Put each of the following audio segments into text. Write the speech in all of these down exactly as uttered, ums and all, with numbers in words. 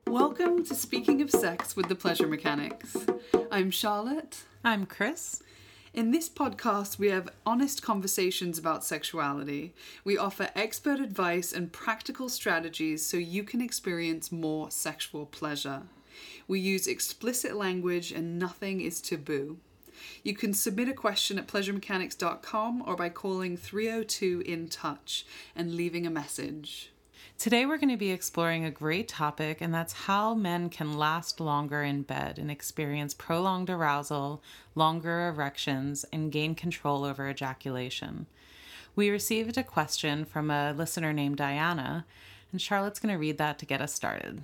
Welcome to Speaking of Sex with the Pleasure Mechanics. I'm Charlotte. I'm Chris. In this podcast, we have honest conversations about sexuality. We offer expert advice and practical strategies so you can experience more sexual pleasure. We use explicit language and nothing is taboo. You can submit a question at pleasure mechanics dot com or by calling three oh two in touch and leaving a message. Today we're going to be exploring a great topic, and that's how men can last longer in bed and experience prolonged arousal, longer erections, and gain control over ejaculation. We received a question from a listener named Diana, and Charlotte's going to read that to get us started.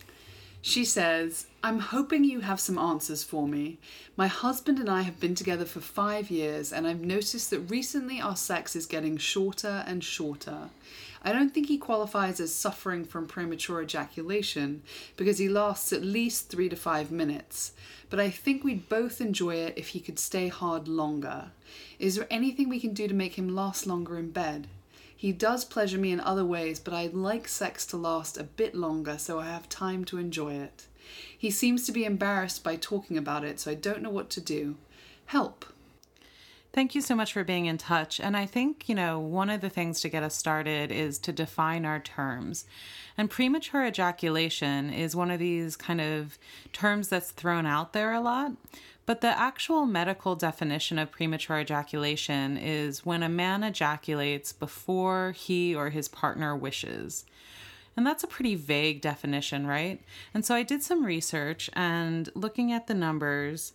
She says, I'm hoping you have some answers for me. My husband and I have been together for five years and I've noticed that recently our sex is getting shorter and shorter. I don't think he qualifies as suffering from premature ejaculation because he lasts at least three to five minutes, but I think we'd both enjoy it if he could stay hard longer. Is there anything we can do to make him last longer in bed? He does pleasure me in other ways, but I'd like sex to last a bit longer so I have time to enjoy it. He seems to be embarrassed by talking about it, so I don't know what to do. Help. Thank you so much for being in touch. And I think, you know, one of the things to get us started is to define our terms. And premature ejaculation is one of these kind of terms that's thrown out there a lot. But the actual medical definition of premature ejaculation is when a man ejaculates before he or his partner wishes. And that's a pretty vague definition, right? And so I did some research, and looking at the numbers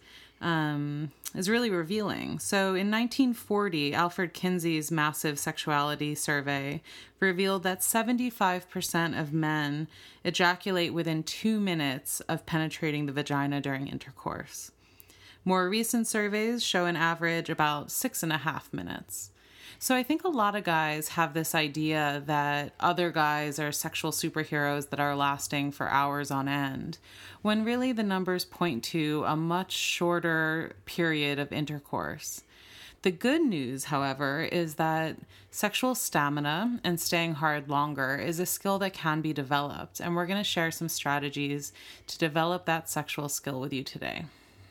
um, is really revealing. So in nineteen forty, Alfred Kinsey's massive sexuality survey revealed that seventy-five percent of men ejaculate within two minutes of penetrating the vagina during intercourse. More recent surveys show an average about six and a half minutes. So I think a lot of guys have this idea that other guys are sexual superheroes that are lasting for hours on end, when really the numbers point to a much shorter period of intercourse. The good news, however, is that sexual stamina and staying hard longer is a skill that can be developed, and we're going to share some strategies to develop that sexual skill with you today.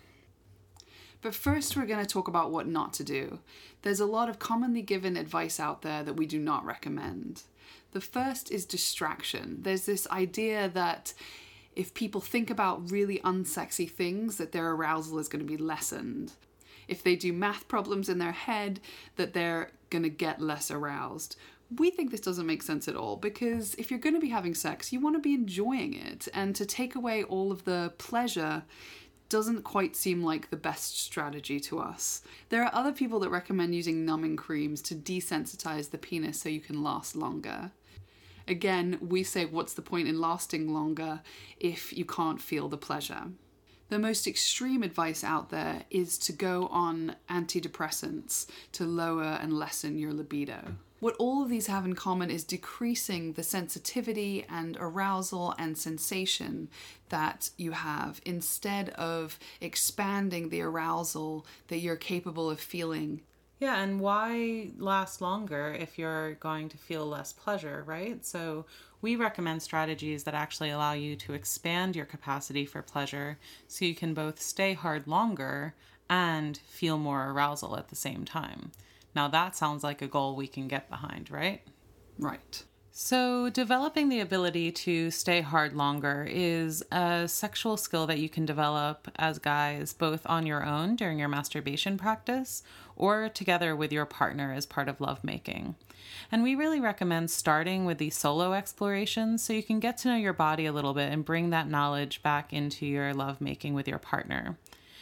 But first, we're going to talk about what not to do. There's a lot of commonly given advice out there that we do not recommend. The first is distraction. There's this idea that if people think about really unsexy things, that their arousal is going to be lessened. If they do math problems in their head, that they're going to get less aroused. We think this doesn't make sense at all, because if you're going to be having sex, you want to be enjoying it. And to take away all of the pleasure doesn't quite seem like the best strategy to us. There are other people that recommend using numbing creams to desensitize the penis so you can last longer. Again, we say what's the point in lasting longer if you can't feel the pleasure? The most extreme advice out there is to go on antidepressants to lower and lessen your libido. What all of these have in common is decreasing the sensitivity and arousal and sensation that you have, instead of expanding the arousal that you're capable of feeling. Yeah, and why last longer if you're going to feel less pleasure, right? So we recommend strategies that actually allow you to expand your capacity for pleasure so you can both stay hard longer and feel more arousal at the same time. Now that sounds like a goal we can get behind, right? Right. So developing the ability to stay hard longer is a sexual skill that you can develop as guys, both on your own during your masturbation practice or together with your partner as part of lovemaking. And we really recommend starting with the solo explorations so you can get to know your body a little bit and bring that knowledge back into your lovemaking with your partner.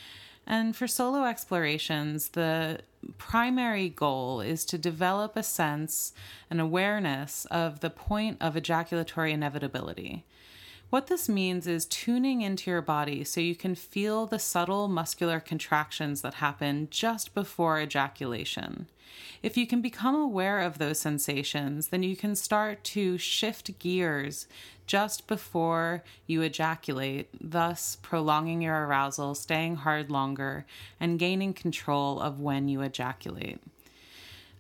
And for solo explorations, the primary goal is to develop a sense and awareness of the point of ejaculatory inevitability. What this means is tuning into your body so you can feel the subtle muscular contractions that happen just before ejaculation. If you can become aware of those sensations, then you can start to shift gears just before you ejaculate, thus prolonging your arousal, staying hard longer, and gaining control of when you ejaculate.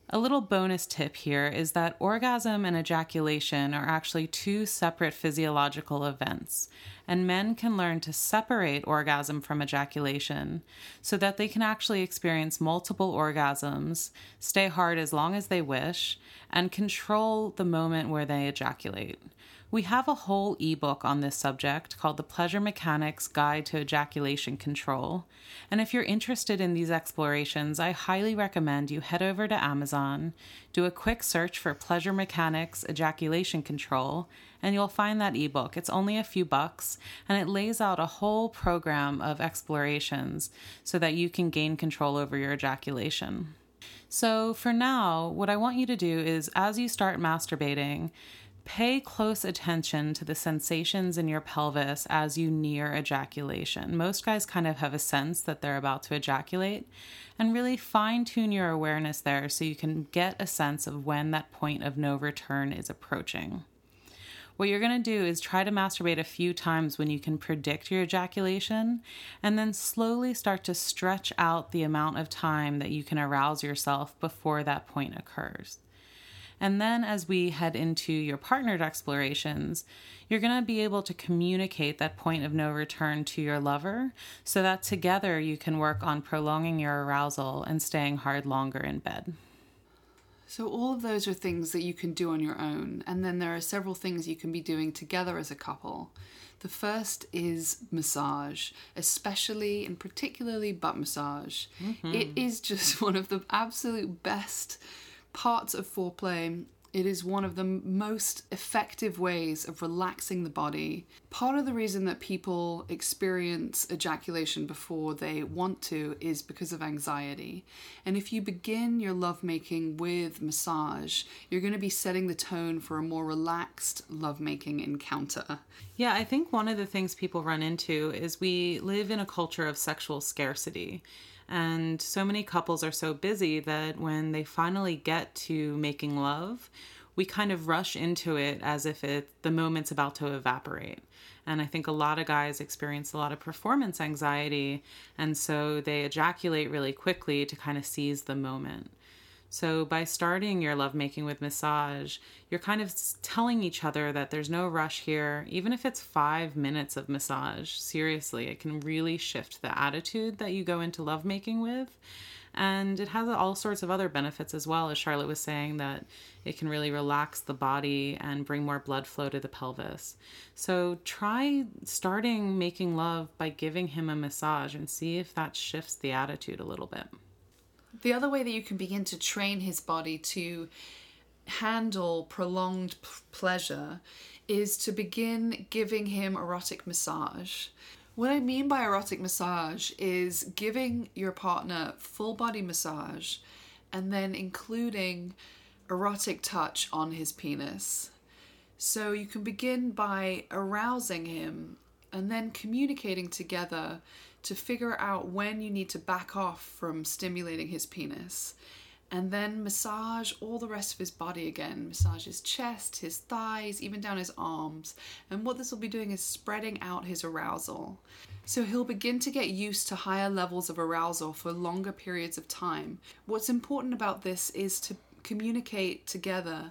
A little bonus tip here is that orgasm and ejaculation are actually two separate physiological events, and men can learn to separate orgasm from ejaculation so that they can actually experience multiple orgasms, stay hard as long as they wish, and control the moment where they ejaculate. We have a whole ebook on this subject called The Pleasure Mechanics Guide to Ejaculation Control. And if you're interested in these explorations, I highly recommend you head over to Amazon, do a quick search for Pleasure Mechanics Ejaculation Control, and you'll find that ebook. It's only a few bucks, and it lays out a whole program of explorations so that you can gain control over your ejaculation. So for now, what I want you to do is, as you start masturbating, pay close attention to the sensations in your pelvis as you near ejaculation. Most guys kind of have a sense that they're about to ejaculate, and really fine-tune your awareness there so you can get a sense of when that point of no return is approaching. What you're going to do is try to masturbate a few times when you can predict your ejaculation, and then slowly start to stretch out the amount of time that you can arouse yourself before that point occurs. And then as we head into your partnered explorations, you're going to be able to communicate that point of no return to your lover so that together you can work on prolonging your arousal and staying hard longer in bed. So all of those are things that you can do on your own, and then there are several things you can be doing together as a couple. The first is massage, especially and particularly butt massage. Mm-hmm. It is just one of the absolute best parts of foreplay. It is one of the most effective ways of relaxing the body. Part of the reason that people experience ejaculation before they want to is because of anxiety. And if you begin your lovemaking with massage, you're going to be setting the tone for a more relaxed lovemaking encounter. Yeah, I think one of the things people run into is we live in a culture of sexual scarcity. And so many couples are so busy that when they finally get to making love, we kind of rush into it as if it the moment's about to evaporate. And I think a lot of guys experience a lot of performance anxiety, and so they ejaculate really quickly to kind of seize the moment. So by starting your lovemaking with massage, you're kind of telling each other that there's no rush here. Even if it's five minutes of massage, seriously, it can really shift the attitude that you go into lovemaking with. And it has all sorts of other benefits as well, as Charlotte was saying, that it can really relax the body and bring more blood flow to the pelvis. So try starting making love by giving him a massage and see if that shifts the attitude a little bit. The other way that you can begin to train his body to handle prolonged p- pleasure is to begin giving him erotic massage. What I mean by erotic massage is giving your partner full body massage and then including erotic touch on his penis. So you can begin by arousing him and then communicating together to figure out when you need to back off from stimulating his penis. And then massage all the rest of his body again. Massage his chest, his thighs, even down his arms. And what this will be doing is spreading out his arousal. So he'll begin to get used to higher levels of arousal for longer periods of time. What's important about this is to communicate together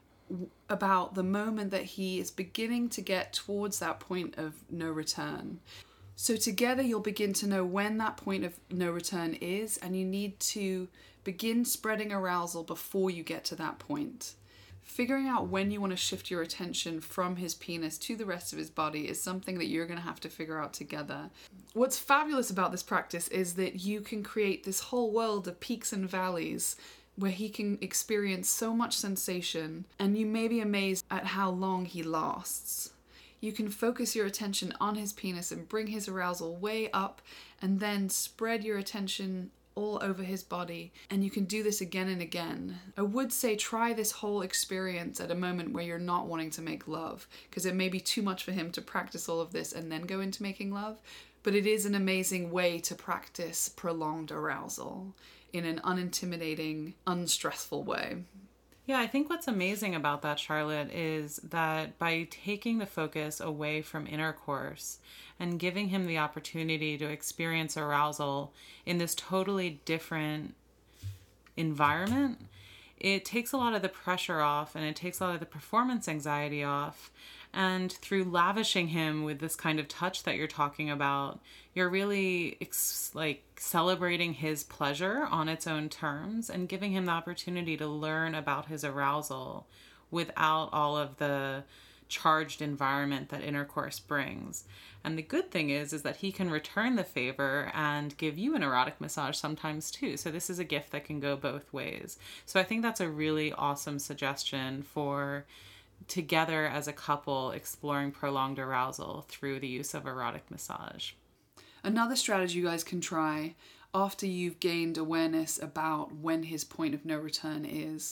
about the moment that he is beginning to get towards that point of no return. So together you'll begin to know when that point of no return is, and you need to begin spreading arousal before you get to that point. Figuring out when you want to shift your attention from his penis to the rest of his body is something that you're going to have to figure out together. What's fabulous about this practice is that you can create this whole world of peaks and valleys where he can experience so much sensation, and you may be amazed at how long he lasts. You can focus your attention on his penis and bring his arousal way up, and then spread your attention all over his body, and you can do this again and again. I would say try this whole experience at a moment where you're not wanting to make love, because it may be too much for him to practice all of this and then go into making love, but it is an amazing way to practice prolonged arousal in an unintimidating, unstressful way. Yeah, I think what's amazing about that, Charlotte, is that by taking the focus away from intercourse and giving him the opportunity to experience arousal in this totally different environment, it takes a lot of the pressure off, and it takes a lot of the performance anxiety off. And through lavishing him with this kind of touch that you're talking about, you're really ex- like celebrating his pleasure on its own terms and giving him the opportunity to learn about his arousal without all of the charged environment that intercourse brings. And the good thing is, is that he can return the favor and give you an erotic massage sometimes too. So this is a gift that can go both ways. So I think that's a really awesome suggestion for together as a couple exploring prolonged arousal through the use of erotic massage. Another strategy you guys can try after you've gained awareness about when his point of no return is,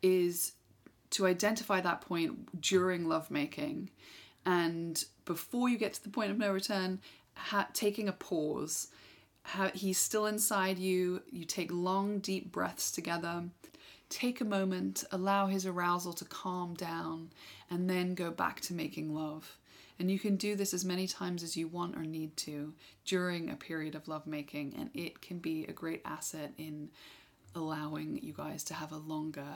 is to identify that point during lovemaking, and before you get to the point of no return, ha- taking a pause. Ha- he's still inside you. You take long, deep breaths together. Take a moment, allow his arousal to calm down, and then go back to making love. And you can do this as many times as you want or need to during a period of lovemaking, and it can be a great asset in allowing you guys to have a longer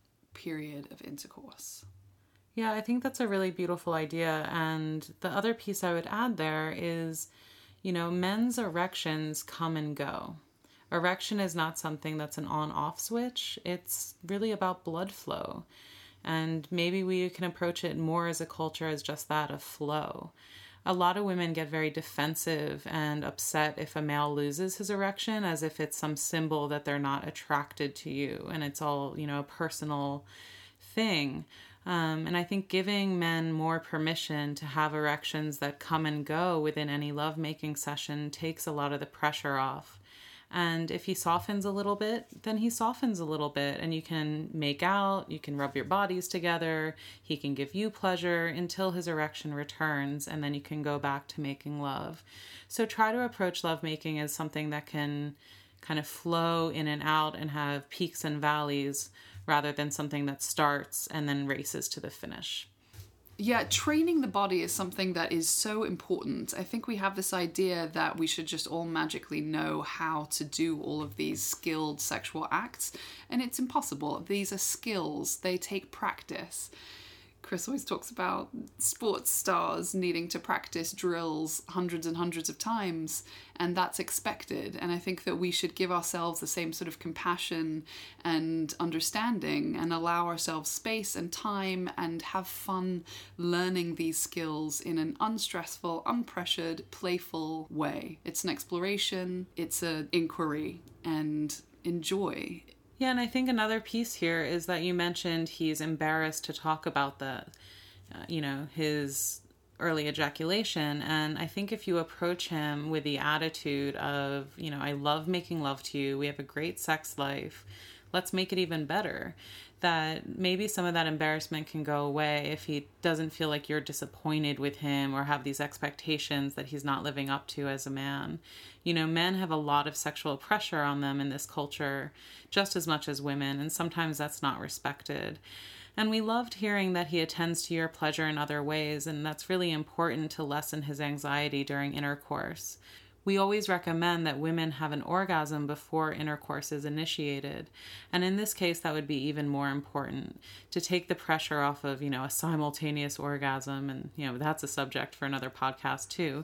period of intercourse. Yeah, I think that's a really beautiful idea. And the other piece I would add there is, you know, men's erections come and go. Erection is not something that's an on-off switch. It's really about blood flow. And maybe we can approach it more as a culture as just that, of flow. A lot of women get very defensive and upset if a male loses his erection, as if it's some symbol that they're not attracted to you. And it's all, you know, a personal thing. Um, and I think giving men more permission to have erections that come and go within any lovemaking session takes a lot of the pressure off. And if he softens a little bit, then he softens a little bit, and you can make out, you can rub your bodies together, he can give you pleasure until his erection returns, and then you can go back to making love. So try to approach lovemaking as something that can kind of flow in and out and have peaks and valleys, rather than something that starts and then races to the finish. Yeah, training the body is something that is so important. I think we have this idea that we should just all magically know how to do all of these skilled sexual acts, and it's impossible. These are skills. They take practice. Chris always talks about sports stars needing to practice drills hundreds and hundreds of times, and that's expected. And I think that we should give ourselves the same sort of compassion and understanding and allow ourselves space and time and have fun learning these skills in an unstressful, unpressured, playful way. It's an exploration, it's an inquiry, and enjoy. Yeah, and I think another piece here is that you mentioned he's embarrassed to talk about the, uh, you know, his early ejaculation. And I think if you approach him with the attitude of, you know, I love making love to you, we have a great sex life, let's make it even better, that maybe some of that embarrassment can go away if he doesn't feel like you're disappointed with him or have these expectations that he's not living up to as a man. You know, men have a lot of sexual pressure on them in this culture, just as much as women, and sometimes that's not respected. And we loved hearing that he attends to your pleasure in other ways, and that's really important to lessen his anxiety during intercourse. We always recommend that women have an orgasm before intercourse is initiated. And in this case, that would be even more important to take the pressure off of, you know, a simultaneous orgasm. And, you know, that's a subject for another podcast too.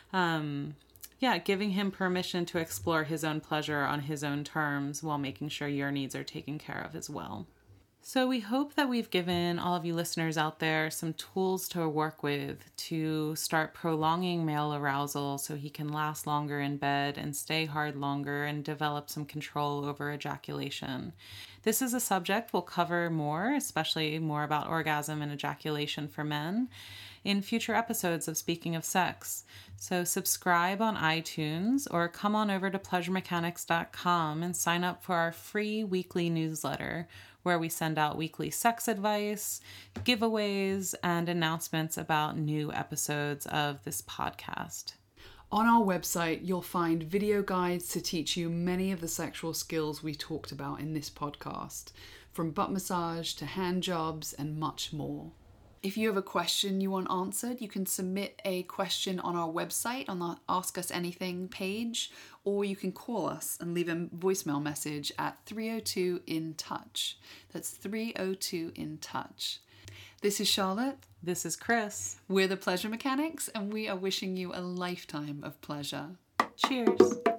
Um, yeah, giving him permission to explore his own pleasure on his own terms while making sure your needs are taken care of as well. So we hope that we've given all of you listeners out there some tools to work with to start prolonging male arousal so he can last longer in bed and stay hard longer and develop some control over ejaculation. This is a subject we'll cover more, especially more about orgasm and ejaculation for men, in future episodes of Speaking of Sex. So subscribe on iTunes or come on over to pleasure mechanics dot com and sign up for our free weekly newsletter, where we send out weekly sex advice, giveaways, and announcements about new episodes of this podcast. On our website, you'll find video guides to teach you many of the sexual skills we talked about in this podcast, from butt massage to hand jobs and much more. If you have a question you want answered, you can submit a question on our website on the Ask Us Anything page, or you can call us and leave a voicemail message at three oh two in touch. That's three oh two in touch. This is Charlotte. This is Chris. We're the Pleasure Mechanics, and we are wishing you a lifetime of pleasure. Cheers.